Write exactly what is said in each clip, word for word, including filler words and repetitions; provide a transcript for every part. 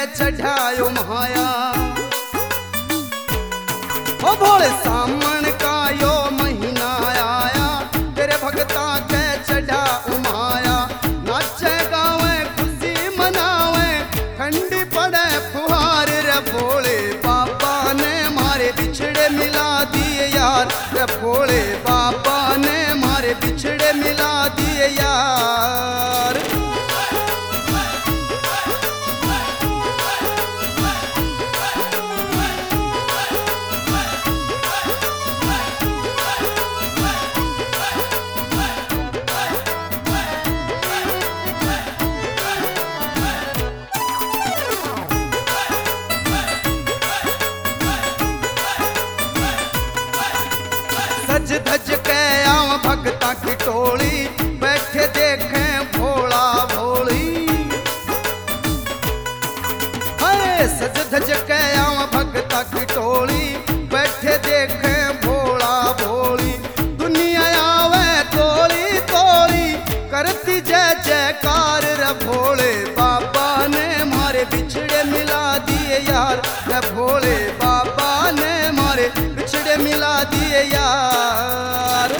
चढ़ायो माया। ओ भोले सामन का यो महीना आया, तेरे भगता के चढ़ा उमाया। नाचे गावे खुशी मनावे, ठंडी पड़े फुहार रे भोले बाबा ने मारे बिछड़े मिला दिए यार। रे भोले बाबा ने मारे बिछड़े मिला दिए यार। सज धज के आव भगता की टोली, बैठे देखें भोला भोली। हाय सज धज के आव भगता की टोली, बैठे देखें भोला भोली। दुनिया आवे तोली तोली, करती जय जयकार रे भोले बाबा ने मारे बिछड़े मिला दिए यार। रे भोले बाबा ने मारे बिछड़े मिला दिए यार।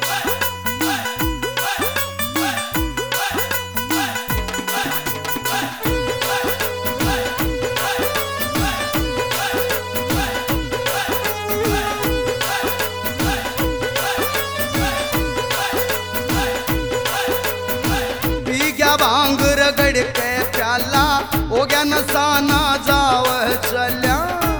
पी गया भांग रगड़ के प्याला, हो गया नशा ना जाव चल्या।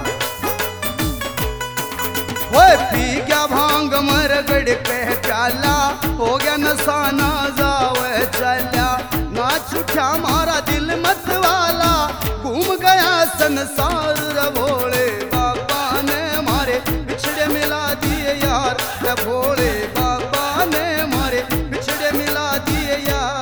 ओए पी गया भांग मरगड़ के प्याला, हो गया नशा ना जाव चल्या। नाच उठा मारा दिल मत वाला, घूम गया संसार रे भोले बाबा ने मारे बिछड़े मिला दिए यार। रे भोले बाबा ने मारे बिछड़े मिला दिए यार।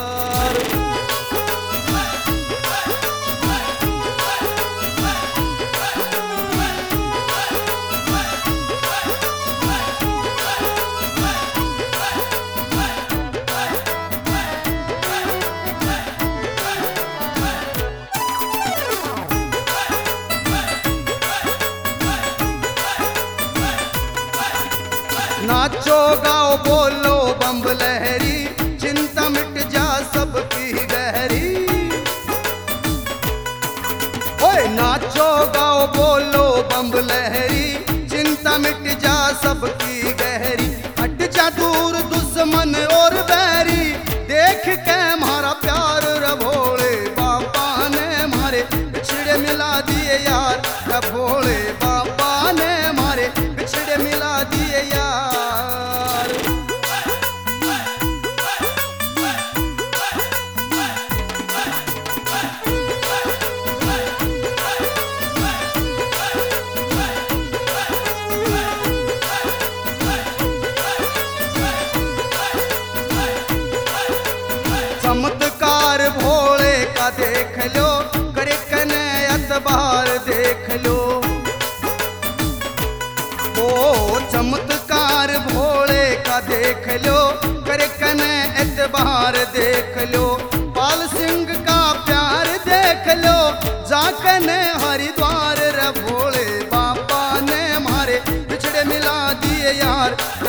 नाचो गाओ बोलो बम्ब लहरी, चिंता मिट जा सबकी गहरी। ओए नाचो गाओ बोलो बम्ब लहरी, चिंता मिट जा सबकी गहरी। हट जा दूर दुश्मन और बैरी, देख के मारा प्यार रे भोले बाबा ने मारे बिछड़े मिला दिए यार। रे भोले बाबा ने मारे बिछड़े मिला दिए यार। चमत्कार भोले का देख लो, करे कने अतबार देख लो। ओ चमत्कार भोले का देख लो, करे कने एतबार देख लो। पाल सिंह का प्यार देख लो, जाकने हरिद्वार रे भोले बाबा ने मारे बिछड़े मिला दिए यार।